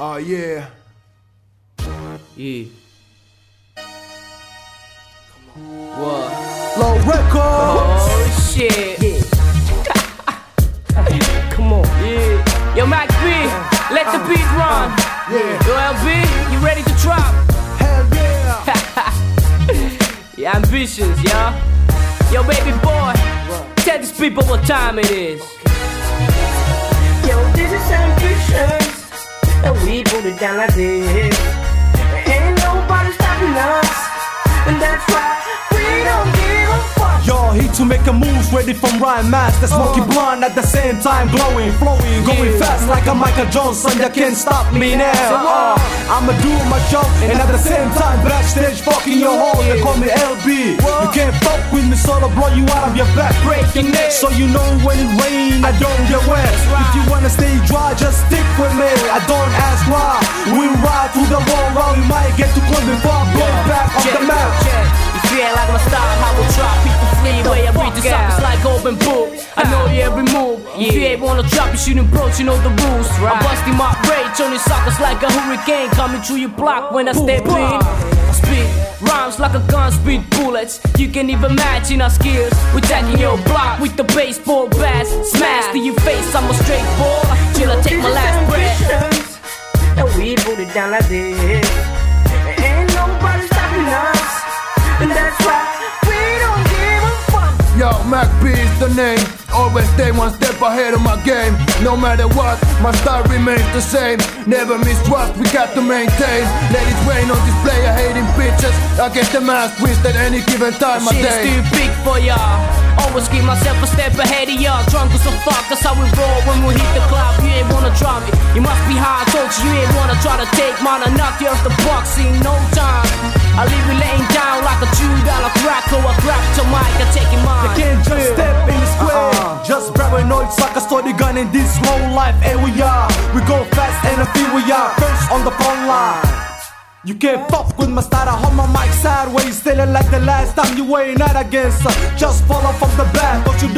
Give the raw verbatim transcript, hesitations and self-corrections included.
Oh, uh, yeah. Yeah. What? Low Records. Oh shit. Yeah. Come on. Yeah. Yo, Mac B, let the beat run. Yeah. Yo, L B, you ready to drop? Hell yeah. Yeah, ambitions, yo. Yo, baby boy, tell these people what time it is. Yo, this is ambitions, and we put it down like this. Ain't nobody stopping us, and that's why we don't give a fuck. Yo, he to make a moves ready from rhyme master. Smoky blonde at the same time, glowing, flowing, going fast like a Michael Johnson. You can't stop me now. Uh, I'ma do my show, and at the same time backstage fucking your hole. They call me L B. You can't fuck with me, so I'll blow you out of your back, break your neck. So you know when it rain, I don't get wet. If you wanna stay dry, just stick with me. I don't ask why. We ride through the wall, while we might get to club before I blow back off the map. You feel like my style, how we drop people flee way I read the songs like open book. I know your every move. If you ain't wanna drop, you shouldn't approach, you know the rules. I'm busting my rage on these suckers like a hurricane coming through your block when I step in. I spit rhymes like a gun, spit bullets. You can't even imagine our skills. We're tagging your block with the baseball bats. Smash to your face, I'm a straight ball till I take my last breath. And we put it down like this. Ain't nobody stopping us, and that's why we don't give a fuck. Yo, Mac B is the name. Always stay one step ahead of my game. No matter what, my style remains the same. Never mistrust, we got to maintain. Let it rain on this player hating bitches. I get the mass twist at any given time of Shit is day. too big for y'all. Always keep myself a step ahead of y'all. Drunk as a fuck, that's how we roll when we hit the club. You ain't wanna drop it, you must be high. I told you, you ain't wanna try to take mine. I knock you off the box in no time. I leave you laying down like a two dollar crack. Or I grab to mic, I take it mine. You can't just step in the square. Uh-uh. Just paranoid suckers start the gun in this slow life. And we are, we go fast and I feel we are first on the front line. You can't fuck with my style, I hold my mic sideways. Still like the last time you ain't not against us. Just follow from the back, don't you